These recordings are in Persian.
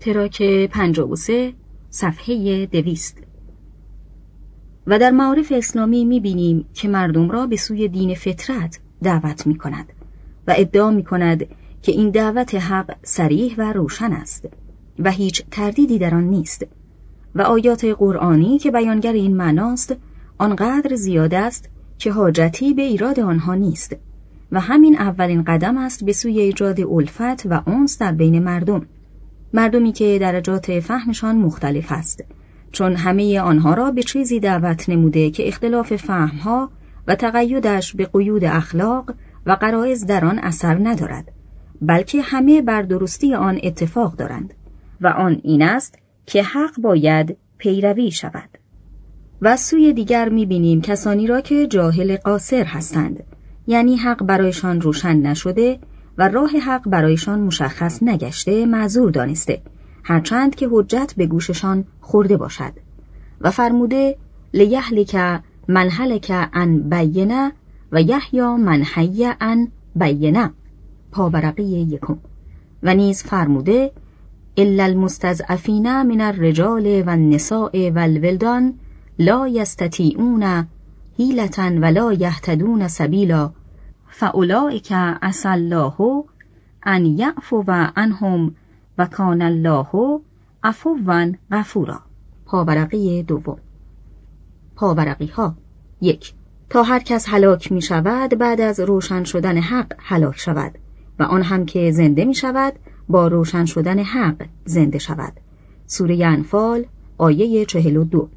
تراک 53 صفحه 200. و در معارف اسلامی می‌بینیم که مردم را به سوی دین فطرت دعوت می‌کند و ادعا می‌کند که این دعوت حق صریح و روشن است و هیچ تردیدی در آن نیست و آیات قرآنی که بیانگر این معناست آنقدر زیاد است که حاجتی به ایراد آنها نیست و همین اولین قدم است به سوی ایجاد الفت و انس در بین مردمی که درجات فهمشان مختلف است، چون همه آنها را به چیزی دعوت نموده که اختلاف فهمها و تقیدش به قیود اخلاق و غرایز در آن اثر ندارد، بلکه همه بر درستی آن اتفاق دارند و آن این است که حق باید پیروی شود. و سوی دیگر می‌بینیم کسانی را که جاهل قاصر هستند، یعنی حق برایشان روشن نشده و راه حق برایشان مشخص نگشته معذور دانسته، هرچند که حجت به گوششان خورده باشد. و فرموده لیهلک من هلک عن بینه و یحیی من حی عن بینه، پاورقی 1. و نیز فرموده الا المستضعفین من الرجال و النساء و الولدان لا یستطیعون حیلة ولا یهتدون سبیلا فاولئک عسی الله ان یعفو عنهم و کان الله عفوا غفورا، پاورقی 2. پاورقی ها 1. تا هر کس هلاک می شود بعد از روشن شدن حق هلاک شود و آن هم که زنده می شود با روشن شدن حق زنده شود. سوره انفال آیه 42.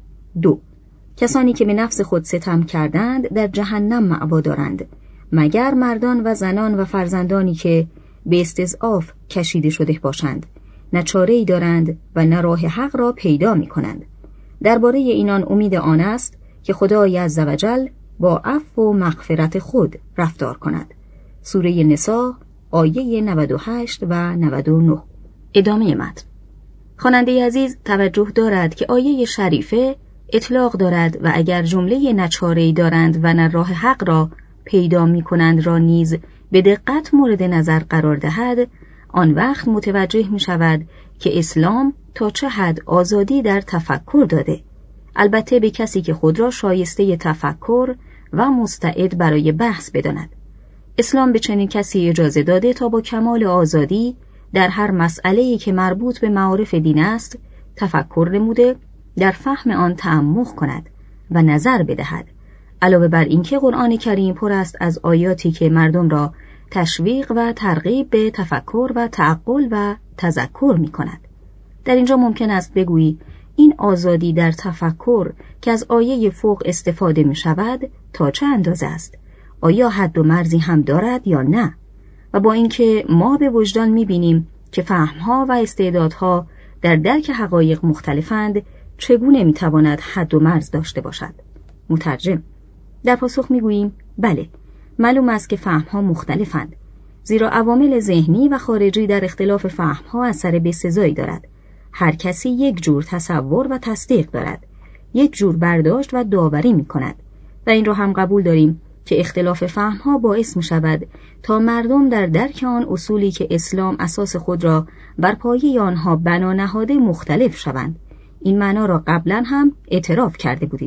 2. کسانی که به نفس خود ستم کردند در جهنم مأوا دارند، مگر مردان و زنان و فرزندانی که به استضعاف کشیده شده باشند، نه چاره‌ای دارند و نه راه حق را پیدا می کنند. درباره اینان امید آن است که خدای عزوجل با عفو و مغفرت خود رفتار کند. سوره نساء آیه 98 و 99. ادامه متن. خواننده عزیز توجه دارد که آیه شریفه اطلاق دارد و اگر جمله نچاره‌ای دارند و نه راه حق را پیدا می کنند را نیز به دقت مورد نظر قرار دهد، آن وقت متوجه می شود که اسلام تا چه حد آزادی در تفکر داده، البته به کسی که خود را شایسته تفکر و مستعد برای بحث بداند. اسلام به چنین کسی اجازه داده تا با کمال آزادی در هر مسئله‌ای که مربوط به معارف دین است تفکر نموده، در فهم آن تعمق کند و نظر بدهد. علاوه بر اینکه قرآن کریم پر است از آیاتی که مردم را تشویق و ترغیب به تفکر و تعقل و تذکر می کند. در اینجا ممکن است بگویی این آزادی در تفکر که از آیه فوق استفاده می شود تا چه اندازه است؟ آیا حد و مرزی هم دارد یا نه؟ و با اینکه ما به وجدان می بینیم که فهمها و استعدادها در درک حقایق مختلفند، چگونه می تواند حد و مرز داشته باشد؟ مترجم: در پاسخ می گوییم بله، معلوم است که فهمها مختلفند، زیرا عوامل ذهنی و خارجی در اختلاف فهمها اثر بسزایی دارد. هر کسی یک جور تصور و تصدیق دارد، یک جور برداشت و داوری می کند و این را هم قبول داریم که اختلاف فهمها باعث می شود تا مردم در درک آن اصولی که اسلام اساس خود را بر پایه آنها بنا نهاده مختلف شوند. این معنا را قبلا هم اعتراف کرده بودیم.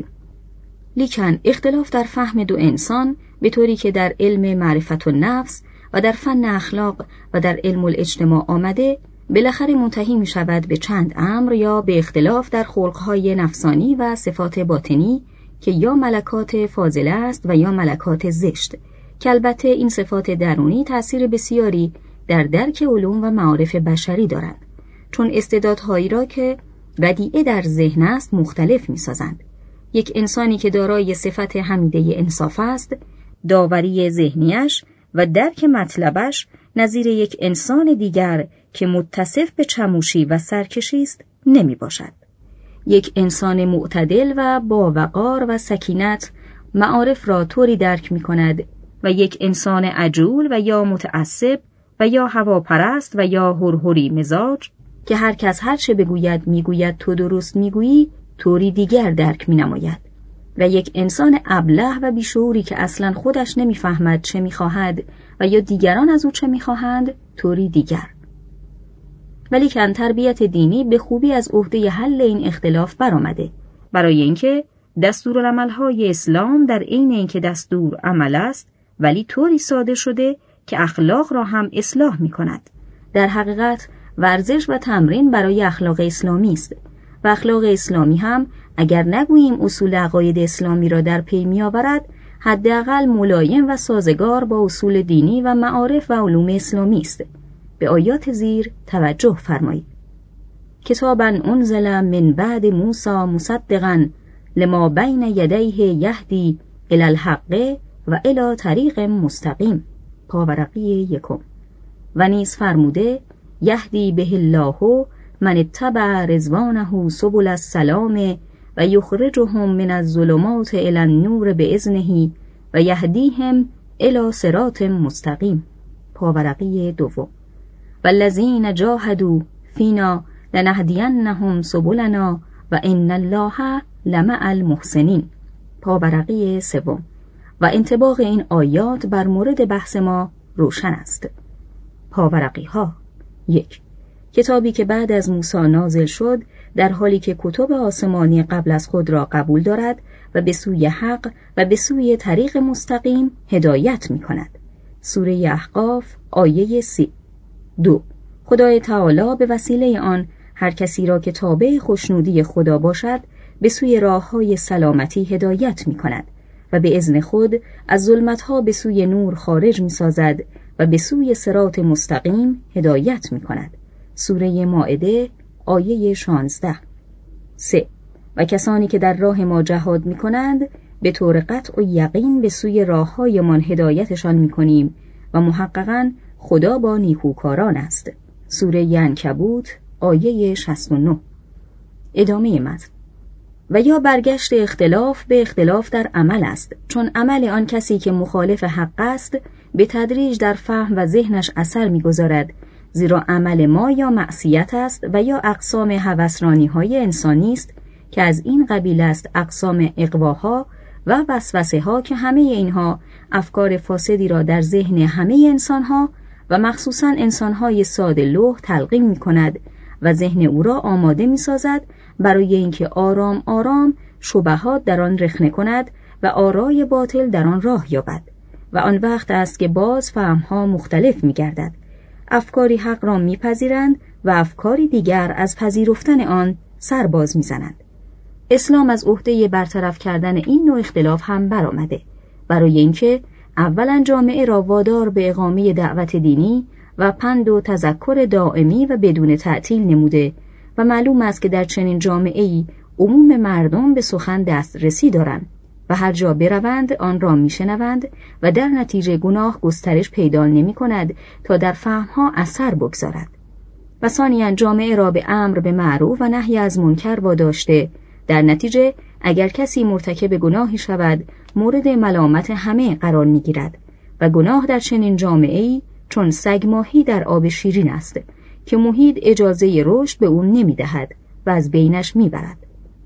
لیکن اختلاف در فهم دو انسان به طوری که در علم معرفت النفس و در فن اخلاق و در علم الاجتماع آمده، بالاخره منتهی می شود به چند امر یا به اختلاف در خلقهای نفسانی و صفات باطنی که یا ملکات فاضله است و یا ملکات زشت، که البته این صفات درونی تأثیر بسیاری در درک علوم و معارف بشری دارند، چون استعدادهایی را که بدیعه در ذهن است مختلف می سازند. یک انسانی که دارای صفت حمیده انصاف است، داوری ذهنیش و درک مطلبش نظیر یک انسان دیگر که متصف به چموشی و سرکشی است نمی باشد. یک انسان معتدل و با وقار و سکینت معارف را طوری درک می کند و یک انسان عجول و یا متعصب و یا هواپرست و یا هرهری مزاج که هر کس هر چه بگوید میگوید تو درست میگویی طوری دیگر درک می نماید و یک انسان ابله و بیشعوری که اصلا خودش نمیفهمد چه میخواهد و یا دیگران از او چه میخواهند طوری دیگر. ولیکن تربیت دینی به خوبی از عهده حل این اختلاف برآمده، برای اینکه دستورالعمل‌های اسلام در عین اینکه دستور عمل است ولی طوری صادر شده که اخلاق را هم اصلاح می‌کند. در حقیقت ورزش و تمرین برای اخلاق اسلامی است و اخلاق اسلامی هم اگر نگوییم اصول عقاید اسلامی را در پی می‌آورد، حداقل ملایم و سازگار با اصول دینی و معارف و علوم اسلامی است. به آیات زیر توجه فرمایید. کتابا انزل من بعد موسی مصدقا لما بین یدیه یهدی الی الحق و الی طریق مستقیم. پاورقی 1. و نیز فرموده یهدی به الله من اتبع رضوانه سبل السلام و یخرجهم من الظلمات الی النور باذنه و یهدیهم الی صراط مستقیم. پاورقی 2. والذین جاهدوا فینا لنهدینهم سبلنا و ان الله لمع المحسنین. پاورقی 3. و انطباق این آیات بر مورد بحث ما روشن است. پاورقی ها 1. کتابی که بعد از موسی نازل شد در حالی که کتب آسمانی قبل از خود را قبول دارد و به سوی حق و به سوی طریق مستقیم هدایت می کند. سوره احقاف آیه 30. 2. خدای تعالی به وسیله آن هر کسی را که تابع خوشنودی خدا باشد به سوی راه‌های سلامتی هدایت می کند و به اذن خود از ظلمت‌ها به سوی نور خارج می سازد و به سوی صراط مستقیم هدایت می کند. سوره مائده آیه 16. 3. و کسانی که در راه ما جهاد می کنند به طور قطع و یقین به سوی راه‌های من هدایتشان می کنیم و محققاً خدا با نیکوکاران است. سوره عنکبوت آیه 69. ادامه متن. و یا برگشت اختلاف به اختلاف در عمل است، چون عمل آن کسی که مخالف حق است به تدریج در فهم و ذهنش اثر می‌گذارد، زیرا عمل ما یا معصیت است و یا اقسام هوسرانی‌های انسانی است که از این قبیل است اقسام اغواها و وسوسه‌ها که همه اینها افکار فاسدی را در ذهن همه انسان‌ها و مخصوصاً انسان‌های ساده لوح تلقین می‌کند و ذهن او را آماده می‌سازد برای اینکه آرام آرام شبهات در آن رخنه کند و آرای باطل در آن راه یابد و آن وقت است که باز فهم‌ها مختلف می‌گردد. افکاری حق را می‌پذیرند و افکاری دیگر از پذیرفتن آن سر باز می‌زنند. اسلام از عهده برطرف کردن این نوع اختلاف هم برآمده، برای اینکه اولا جامعه را وادار به اقامه دعوت دینی و پند و تذکر دائمی و بدون تعطیل نموده و معلوم است که در چنین جامعه‌ای عموم مردم به سخن دسترسی دارند و هر جا بروند آن را میشنوند و در نتیجه گناه گسترش پیدا نمی‌کند تا در فهم‌ها اثر بگذارد. و ثانیاً جامعه را به امر به معروف و نهی از منکر واداشته، در نتیجه اگر کسی مرتکب گناهی شود مورد ملامت همه قرار می‌گیرد و گناه در چنین جامعه‌ای چون سگ ماهی در آب شیرین است که محیط اجازه رشد به او نمی‌دهد و از بینش می‌برد.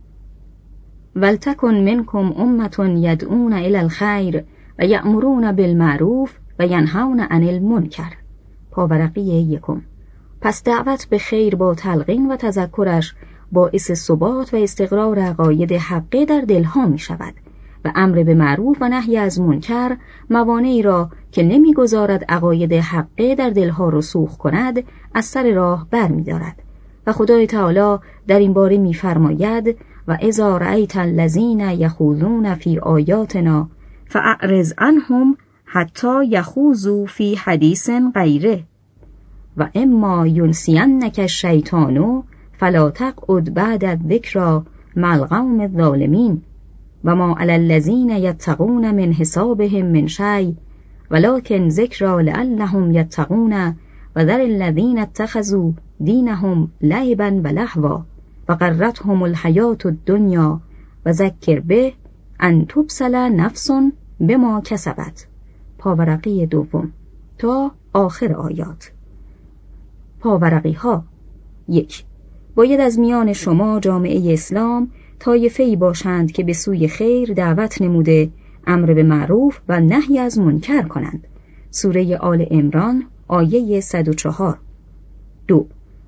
ولتکن منکم امة یدعون الی الخیر و یأمرون بالمعروف و ینهون عن المنکر. پاورقی 1. پس دعوت به خیر با تلقین و تذکرش باعث ثبات و استقرار عقاید حقه در دلها می شود و امر به معروف و نهی از منکر موانعی را که نمیگذارد عقاید حقه در دلها رسوخ کند از سر راه بر می دارد. و خدای تعالی در این باره می فرماید و اذا رأیت الذین یخوضون فی آیاتنا فاعرض عنهم حتی یخوضوا فی حدیث غیره و اما ینسینک الشیطان فلا تقعد بعد الذکری مع القوم الظالمین و ما علی الذین یتقون من حسابهم من شیء ولکن ذکری لعلهم یتقون و ذر الذین اتخذوا دینهم لعبا و لهوا و غرتهم الحیاة الدنیا و ذکر به ان تبسل نفس بما کسبت. پاورقی 2 تا آخر آیات. پاورقی ها 1. باید از میان شما جامعه اسلام طایفه‌ای باشند که به سوی خیر دعوت نموده امر به معروف و نهی از منکر کنند. سوره آل عمران آیه 104. 2.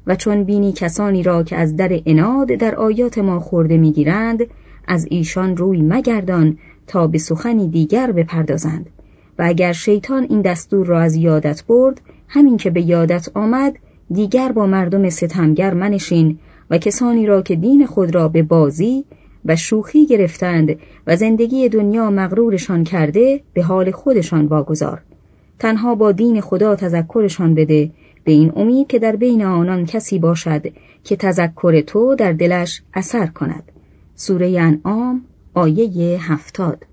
و چون بینی کسانی را که از در عناد در آیات ما خورده میگیرند، از ایشان روی مگردان تا به سخنی دیگر بپردازند. و اگر شیطان این دستور را از یادت برد، همین که به یادت آمد، دیگر با مردم ستمگر منشین و کسانی را که دین خود را به بازی و شوخی گرفتند و زندگی دنیا مغرورشان کرده، به حال خودشان واگذار. تنها با دین خدا تذکرشان بده، به این امید که در بین آنان کسی باشد که تذکر تو در دلش اثر کند. سوره انعام آیه 70.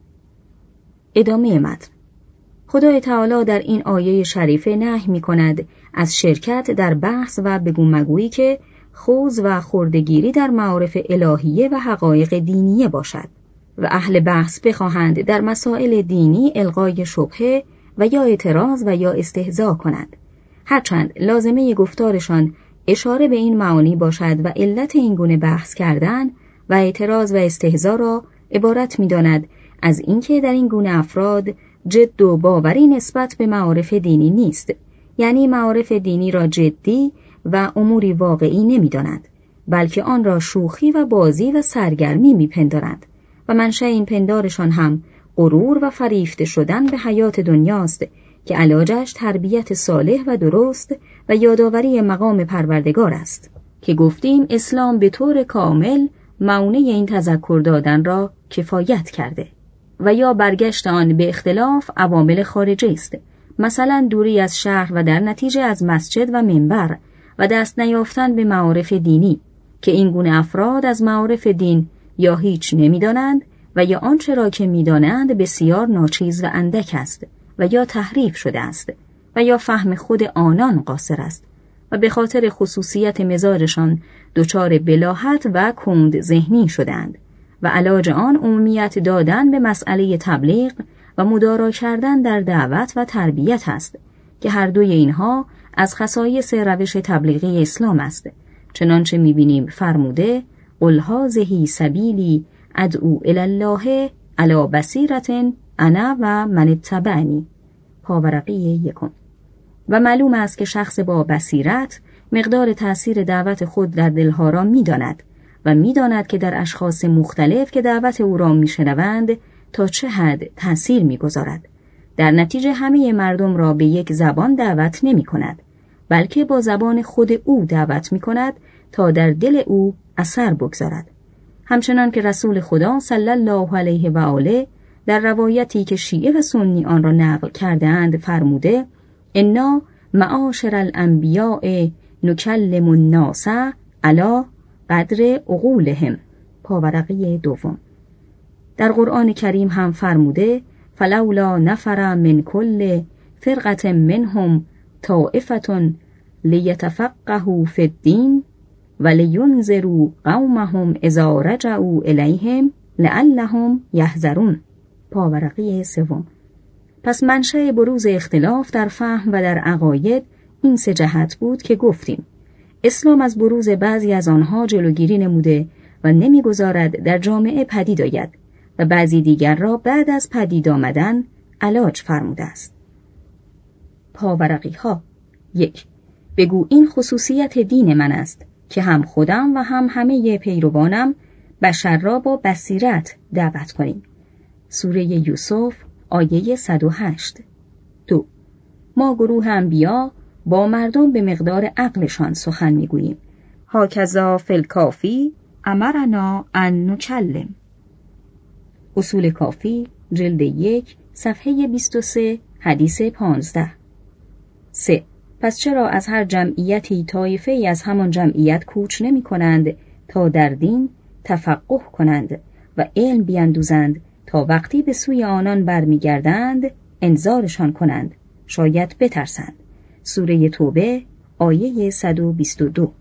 ادامه متن. خدای تعالی در این آیه شریفه نهی می کند از شرکت در بحث و بگو مگویی که خوض و خردگیری در معارف الهیه و حقایق دینیه باشد و اهل بحث بخواهند در مسائل دینی الغای شبهه و یا اعتراض و یا استهزاء کنند، هرچند لازمه گفتارشان اشاره به این معانی باشد و علت این گونه بحث کردن و اعتراض و استهزاء را عبارت می داند از اینکه در این گونه افراد جد و باوری نسبت به معارف دینی نیست، یعنی معارف دینی را جدی و اموری واقعی نمی داند، بلکه آن را شوخی و بازی و سرگرمی می پندارند و منشأ این پندارشان هم غرور و فریفته شدن به حیات دنیاست که علاجش تربیت صالح و درست و یادآوری مقام پروردگار است که گفتیم اسلام به طور کامل مانع این تذکر دادن را کفایت کرده و یا برگشت آن به اختلاف عوامل خارجی است، مثلا دوری از شهر و در نتیجه از مسجد و منبر و دست نیافتن به معارف دینی که این گونه افراد از معارف دین یا هیچ نمی‌دانند و یا آنچه را که می‌دانند بسیار ناچیز و اندک است و یا تحریف شده است و یا فهم خود آنان قاصر است و به خاطر خصوصیت مزاجشان دچار بلاهت و کند ذهنی شدند و علاج آن عمومیت دادن به مسئله تبلیغ و مدارا کردن در دعوت و تربیت است که هر دوی اینها از خصایص روش تبلیغی اسلام است، چنانچه می‌بینیم فرموده قل هذه سبیلی ادعو الی الله علی بصیرة انا و من اتبعنی، پاورقی 1. و معلوم است که شخص با بصیرت مقدار تأثیر دعوت خود در دلها را می‌داند و می‌داند که در اشخاص مختلف که دعوت او را می‌شنوند تا چه حد تأثیر می‌گذارد. در نتیجه همه مردم را به یک زبان دعوت نمی‌کند، بلکه با زبان خود او دعوت می‌کند تا در دل او اثر بگذارد. همچنان که رسول خدا صلی الله علیه و آله در روایتی که شیعه و سنی آن را نقل کرده‌اند فرموده انا معاشر الانبیاء نکلم الناس علی قدر عقولهم، پاورقی 2. در قرآن کریم هم فرموده فلولا نفر من کل فرقة منهم طائفة لیتفقهوا فی الدین ولینذروا قومهم اذا رجعوا الیهم لعلهم یحذرون، پاورقی 3. پس منشأ بروز اختلاف در فهم و در عقاید این 3 جهت بود که گفتیم. اسلام از بروز بعضی از آنها جلوگیری نموده و نمیگذارد در جامعه پدید آید و بعضی دیگر را بعد از پدید آمدن علاج فرموده است. پاورقی ها 1. بگو این خصوصیت دین من است که هم خودم و هم همه پیروانم بشر را با بصیرت دعوت کنیم. سوره یوسف آیه 108. 2. ما گروه انبیا با مردم به مقدار عقلشان سخن میگوییم. هاکذا فی الکافی امرنا ان نکلم. اصول کافی جلد 1 صفحه 23 حدیث 15. 3. پس چرا از هر جمعیتی طایفه‌ای از همان جمعیت کوچ نمی کنند تا در دین تفقه کنند و علم بیندوزند تا وقتی به سوی آنان برمیگردند انذارشان کنند، شاید بترسند. سوره توبه آیه 122.